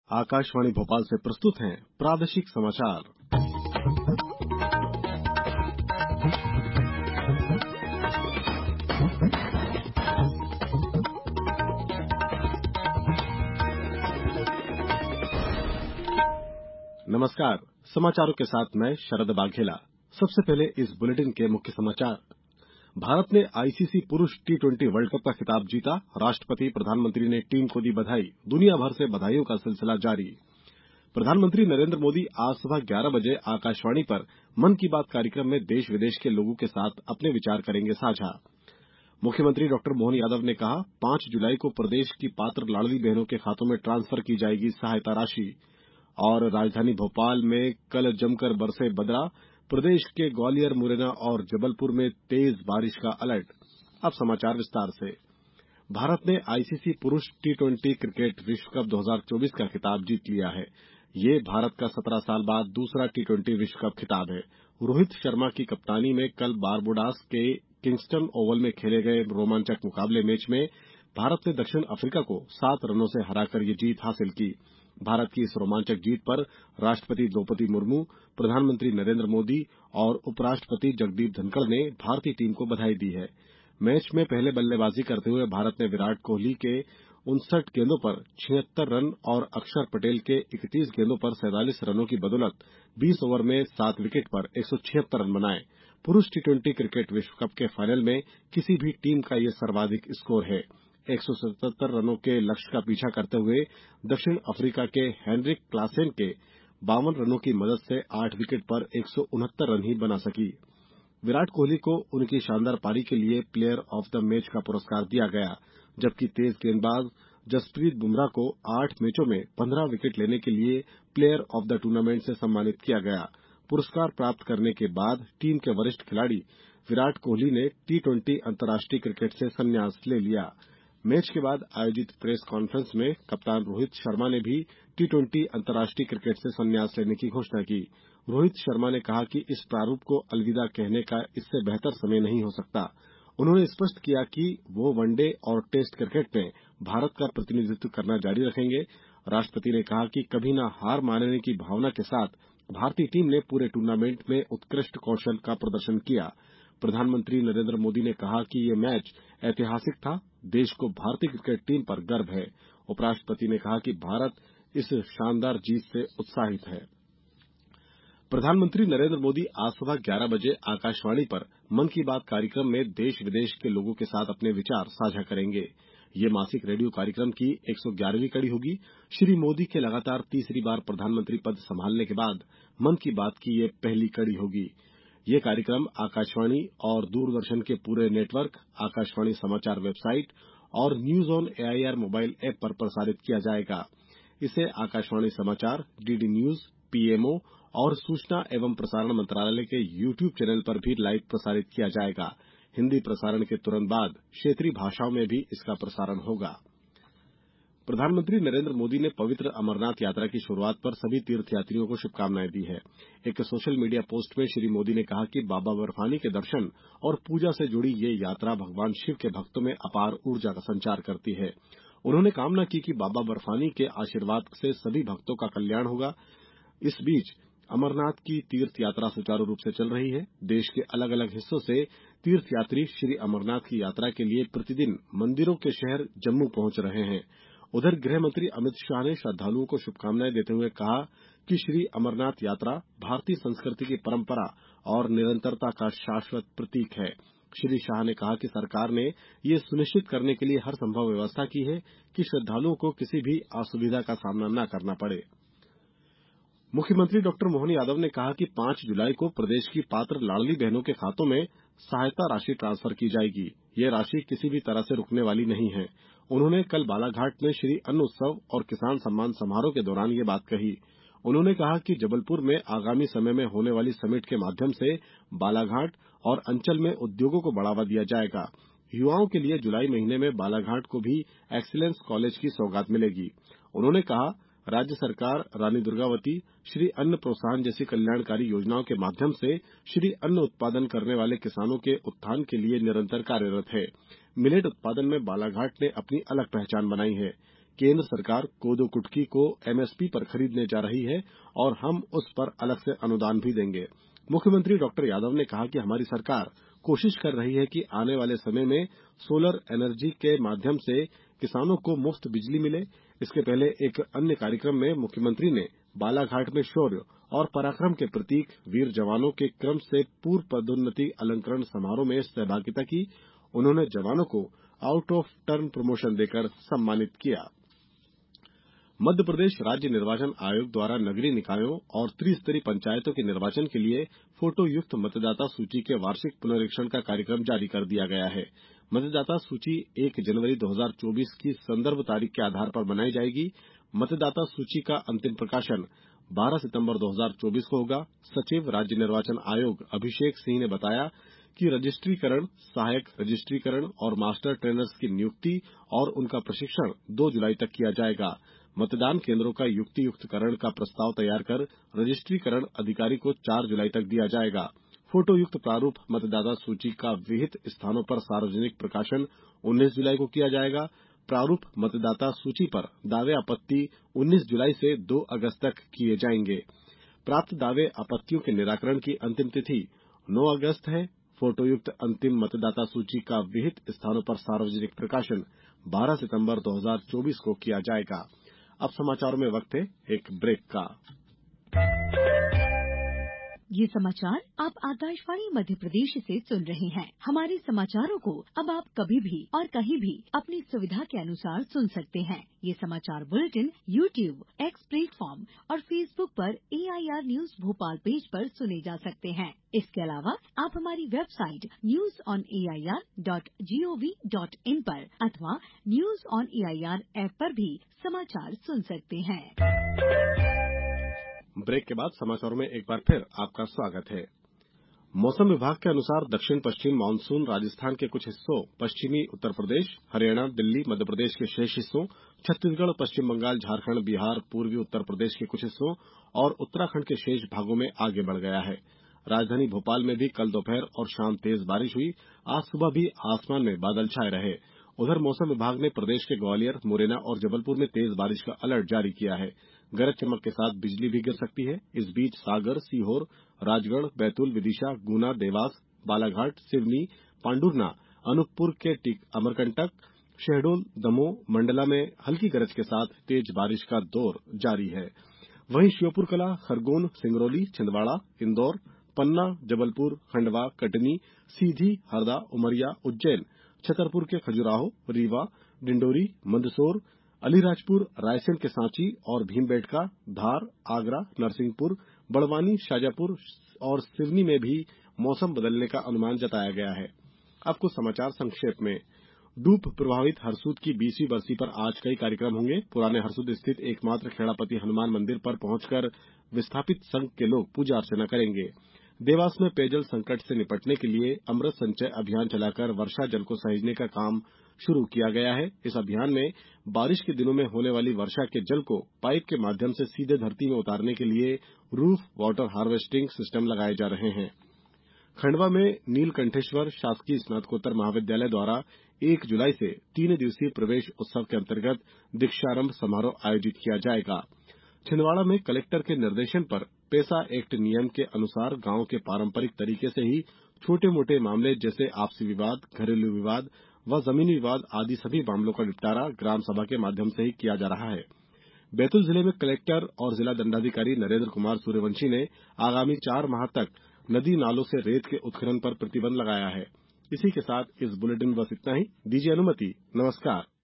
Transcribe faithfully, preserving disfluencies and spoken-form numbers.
आकाशवाणी भोपाल से प्रस्तुत हैं प्रादेशिक समाचार। नमस्कार, समाचारों के साथ मैं शरद बाघेला। सबसे पहले इस बुलेटिन के मुख्य समाचार। भारत ने आईसीसी पुरुष टी ट्वेंटी वर्ल्ड कप का खिताब जीता। राष्ट्रपति प्रधानमंत्री ने टीम को दी बधाई। दुनिया भर से बधाइयों का सिलसिला जारी। प्रधानमंत्री नरेंद्र मोदी आज सुबह ग्यारह बजे आकाशवाणी पर मन की बात कार्यक्रम में देश विदेश के लोगों के साथ अपने विचार करेंगे साझा। मुख्यमंत्री डॉक्टर मोहन यादव ने कहा, पांच जुलाई को प्रदेश की पात्र लाडली बहनों के खातों में ट्रांसफर की जाएगी सहायता राशि। और राजधानी भोपाल में कल जमकर बरसे बदरा। प्रदेश के ग्वालियर, मुरैना और जबलपुर में तेज बारिश का अलर्ट। अब समाचार विस्तार से। भारत ने आईसीसी पुरुष टी ट्वेंटी क्रिकेट विश्व कप दो हज़ार चौबीस का खिताब जीत लिया है। ये भारत का सत्रह साल बाद दूसरा टी ट्वेंटी विश्व कप खिताब है। रोहित शर्मा की कप्तानी में कल बारबुडास के किंगस्टन ओवल में खेले गए रोमांचक मुकाबले मैच में भारत ने दक्षिण अफ्रीका को सात रनों से हराकर ये जीत हासिल की। भारत की इस रोमांचक जीत पर राष्ट्रपति द्रौपदी मुर्मू, प्रधानमंत्री नरेंद्र मोदी और उपराष्ट्रपति जगदीप धनखड़ ने भारतीय टीम को बधाई दी है। मैच में पहले बल्लेबाजी करते हुए भारत ने विराट कोहली के उनसठ गेंदों पर छिहत्तर रन और अक्षर पटेल के इकतीस गेंदों पर सैंतालीस रनों की बदौलत बीस ओवर में सात विकेट पर एक सौ छिहत्तर रन बनाए। पुरुष टी ट्वेंटी क्रिकेट विश्व कप के फाइनल में किसी भी टीम का यह सर्वाधिक स्कोर है। एक सौ सतहत्तर रनों के लक्ष्य का पीछा करते हुए दक्षिण अफ्रीका के हेनरिक क्लासेन के बावन रनों की मदद से आठ विकेट पर एक सौ उनहत्तर रन ही बना सकी। विराट कोहली को उनकी शानदार पारी के लिए प्लेयर ऑफ द मैच का पुरस्कार दिया गया, जबकि तेज गेंदबाज जसप्रीत बुमराह को आठ मैचों में पंद्रह विकेट लेने के लिए प्लेयर ऑफ द टूर्नामेंट से सम्मानित किया गया। पुरस्कार प्राप्त करने के बाद टीम के वरिष्ठ खिलाड़ी विराट कोहली ने टी ट्वेंटी अंतर्राष्ट्रीय क्रिकेट से संन्यास ले लिया। मैच के बाद आयोजित प्रेस कॉन्फ्रेंस में कप्तान रोहित शर्मा ने भी टी ट्वेंटी अंतर्राष्ट्रीय क्रिकेट से संन्यास लेने की घोषणा की। रोहित शर्मा ने कहा कि इस प्रारूप को अलविदा कहने का इससे बेहतर समय नहीं हो सकता। उन्होंने स्पष्ट किया कि वो वनडे और टेस्ट क्रिकेट में भारत का प्रतिनिधित्व करना जारी रखेंगे। राष्ट्रपति ने कहा कि कभी न हार मानने की भावना के साथ भारतीय टीम ने पूरे टूर्नामेंट में उत्कृष्ट कौशल का प्रदर्शन किया। प्रधानमंत्री नरेंद्र मोदी ने कहा कि ये मैच ऐतिहासिक था। देश को भारतीय क्रिकेट टीम पर गर्व है। उपराष्ट्रपति ने कहा कि भारत इस शानदार जीत से उत्साहित है। प्रधानमंत्री नरेंद्र मोदी आज सुबह ग्यारह बजे आकाशवाणी पर मन की बात कार्यक्रम में देश विदेश के लोगों के साथ अपने विचार साझा करेंगे। ये मासिक रेडियो कार्यक्रम की एक सौ ग्यारहवीं कड़ी होगी। श्री मोदी के लगातार तीसरी बार प्रधानमंत्री पद संभालने के बाद मन की बात की ये पहली कड़ी होगी। ये कार्यक्रम आकाशवाणी और दूरदर्शन के पूरे नेटवर्क, आकाशवाणी समाचार वेबसाइट और news on AIR mobile app पर प्रसारित किया जाएगा। इसे आकाशवाणी समाचार, डीडी न्यूज, पीएमओ और सूचना एवं प्रसारण मंत्रालय के यूट्यूब चैनल पर भी लाइव प्रसारित किया जाएगा। हिन्दी प्रसारण के तुरंत बाद क्षेत्रीय भाषाओं में भी इसका प्रसारण होगा। प्रधानमंत्री नरेंद्र मोदी ने पवित्र अमरनाथ यात्रा की शुरुआत पर सभी तीर्थयात्रियों को शुभकामनाएं दी है। एक सोशल मीडिया पोस्ट में श्री मोदी ने कहा कि बाबा बर्फानी के दर्शन और पूजा से जुड़ी ये यात्रा भगवान शिव के भक्तों में अपार ऊर्जा का संचार करती है। उन्होंने कामना की कि बाबा बर्फानी के आशीर्वाद से सभी भक्तों का कल्याण होगा। इस बीच अमरनाथ की तीर्थ यात्रा सुचारू रूप से चल रही है। देश के अलग अलग हिस्सों से तीर्थयात्री श्री अमरनाथ की यात्रा के लिए प्रतिदिन मंदिरों के शहर जम्मू पहुंच रहे हैं। उधर गृह मंत्री अमित शाह ने श्रद्धालुओं को शुभकामनाएं देते हुए कहा कि श्री अमरनाथ यात्रा भारतीय संस्कृति की परंपरा और निरंतरता का शाश्वत प्रतीक है। श्री शाह ने कहा कि सरकार ने ये सुनिश्चित करने के लिए हर संभव व्यवस्था की है कि श्रद्धालुओं को किसी भी असुविधा का सामना न करना पड़े। मुख्यमंत्री डॉक्टर मोहन यादव ने कहा कि पांच जुलाई को प्रदेश की पात्र लाडली बहनों के खातों में सहायता राशि ट्रांसफर की जाएगी। ये राशि किसी भी तरह से रुकने वाली नहीं है। उन्होंने कल बालाघाट में श्री अन्न उत्सव और किसान सम्मान समारोह के दौरान ये बात कही। उन्होंने कहा कि जबलपुर में आगामी समय में होने वाली समिट के माध्यम से बालाघाट और अंचल में उद्योगों को बढ़ावा दिया जाएगा। युवाओं के लिए जुलाई महीने में बालाघाट को भी एक्सीलेंस कॉलेज की सौगात मिलेगी। उन्होंने कहा, राज्य सरकार रानी दुर्गावती, श्री अन्न प्रोत्साहन जैसी कल्याणकारी योजनाओं के माध्यम से श्री अन्न उत्पादन करने वाले किसानों के उत्थान के लिए निरंतर कार्यरत है। मिलेट उत्पादन में बालाघाट ने अपनी अलग पहचान बनाई है। केंद्र सरकार कोदो कुटकी को एमएसपी पर खरीदने जा रही है और हम उस पर अलग से अनुदान भी देंगे। मुख्यमंत्री डॉक्टर यादव ने कहा कि हमारी सरकार कोशिश कर रही है कि आने वाले समय में सोलर एनर्जी के माध्यम से किसानों को मुफ्त बिजली मिले। इसके पहले एक अन्य कार्यक्रम में मुख्यमंत्री ने बालाघाट में शौर्य और पराक्रम के प्रतीक वीर जवानों के क्रम से पूर्व पदोन्नति अलंकरण समारोह में सहभागिता की। उन्होंने जवानों को आउट ऑफ टर्न प्रमोशन देकर सम्मानित किया। मध्यप्रदेश राज्य निर्वाचन आयोग द्वारा नगरीय निकायों और त्रिस्तरीय पंचायतों के निर्वाचन के लिए फोटोयुक्त मतदाता सूची के वार्षिक पुनरीक्षण का कार्यक्रम जारी कर दिया गया है। मतदाता सूची एक जनवरी दो हजार चौबीस की संदर्भ तारीख के आधार पर बनाई जाएगी। मतदाता सूची का अंतिम प्रकाशन बारह सितंबर दो हजार चौबीस को होगा। सचिव राज्य निर्वाचन आयोग अभिषेक सिंह ने बताया कि रजिस्ट्रीकरण, सहायक रजिस्ट्रीकरण और मास्टर ट्रेनर्स की नियुक्ति और उनका प्रशिक्षण दो जुलाई तक किया जाएगा। मतदान केंद्रों का युक्तियुक्तकरण का प्रस्ताव तैयार कर रजिस्ट्रीकरण अधिकारी को चार जुलाई तक दिया जाएगा। फोटोयुक्त प्रारूप मतदाता सूची का विहित स्थानों पर सार्वजनिक प्रकाशन उन्नीस जुलाई को किया जाएगा। प्रारूप मतदाता सूची पर दावे आपत्ति उन्नीस जुलाई से दो अगस्त तक किए जाएंगे। प्राप्त दावे आपत्तियों के निराकरण की अंतिम तिथि नौ अगस्त है। फोटोयुक्त अंतिम मतदाता सूची का विहित स्थानों पर सार्वजनिक प्रकाशन बारह सितंबर दो हजार चौबीस को किया जाएगा। अब समाचारों में वक्त है एक ब्रेक का। ये समाचार आप आकाशवाणी मध्य प्रदेश से सुन रहे हैं। हमारे समाचारों को अब आप कभी भी और कहीं भी अपनी सुविधा के अनुसार सुन सकते हैं। ये समाचार बुलेटिन यूट्यूब, एक्स प्लेटफॉर्म और फेसबुक पर एआईआर न्यूज भोपाल पेज पर सुने जा सकते हैं। इसके अलावा आप हमारी website news on AIR dot gov dot in पर अथवा न्यूज ऑन एआईआर ऐप पर भी समाचार सुन सकते हैं। ब्रेक के बाद समाचारों में एक बार फिर आपका स्वागत है। मौसम विभाग के अनुसार दक्षिण पश्चिम मानसून राजस्थान के कुछ हिस्सों, पश्चिमी उत्तर प्रदेश, हरियाणा, दिल्ली, मध्य प्रदेश के शेष हिस्सों, छत्तीसगढ़, पश्चिम बंगाल, झारखंड, बिहार, पूर्वी उत्तर प्रदेश के कुछ हिस्सों और उत्तराखंड के शेष भागों में आगे बढ़ गया है। राजधानी भोपाल में भी कल दोपहर और शाम तेज बारिश हुई। आज सुबह भी आसमान में बादल छाए रहे। उधर मौसम विभाग ने प्रदेश के ग्वालियर, मुरैना और जबलपुर में तेज बारिश का अलर्ट जारी किया है। गरज चमक के साथ बिजली भी गिर सकती है। इस बीच सागर, सीहोर, राजगढ़, बैतूल, विदिशा, गुना, देवास, बालाघाट, सिवनी, पांडुरना, अनूपपुर के टिक अमरकंटक, शहडोल, दमोह, मंडला में हल्की गरज के साथ तेज बारिश का दौर जारी है। वहीं श्योपुर कला, खरगोन, सिंगरौली, छिंदवाड़ा, इंदौर, पन्ना, जबलपुर, खंडवा, कटनी, सीधी, हरदा, उमरिया, उज्जैन, छतरपुर के खजुराहो, रीवा, डिंडोरी, मंदसौर, अलीराजपुर, रायसेन के सांची और भीमबेटका, धार, आगरा, नरसिंहपुर, बड़वानी, शाजापुर और सिवनी में भी मौसम बदलने का अनुमान जताया गया है। अब कुछ समाचार संक्षेप में। डूब प्रभावित हरसूद की बीसवीं बरसी पर आज कई कार्यक्रम होंगे। पुराने हरसूद स्थित एकमात्र खेड़ापति हनुमान मंदिर पर पहुंचकर विस्थापित संघ के लोग पूजा अर्चना करेंगे। देवास में पेयजल संकट से निपटने के लिए अमृत संचय अभियान चलाकर वर्षा जल को सहेजने का काम शुरू किया गया है। इस अभियान में बारिश के दिनों में होने वाली वर्षा के जल को पाइप के माध्यम से सीधे धरती में उतारने के लिए रूफ वाटर हार्वेस्टिंग सिस्टम लगाए जा रहे हैं। खंडवा में नीलकंठेश्वर शासकीय स्नातकोत्तर महाविद्यालय द्वारा एक जुलाई से तीन दिवसीय प्रवेश उत्सव के अंतर्गत दीक्षारंभ समारोह आयोजित किया जाएगा। छिंदवाड़ा में कलेक्टर के निर्देशन पर पेसा एक्ट नियम के अनुसार गांव के पारंपरिक तरीके से ही छोटे मोटे मामले जैसे आपसी विवाद, घरेलू विवाद व जमीनी विवाद आदि सभी मामलों का निपटारा ग्राम सभा के माध्यम से ही किया जा रहा है। बैतूल जिले में कलेक्टर और जिला दंडाधिकारी नरेंद्र कुमार सूर्यवंशी ने आगामी चार माह तक नदी नालों से रेत के उत्खनन पर प्रतिबंध लगाया है। इसी के साथ इस बुलेटिन बस इतना ही। दीजिए अनुमति। नमस्कार।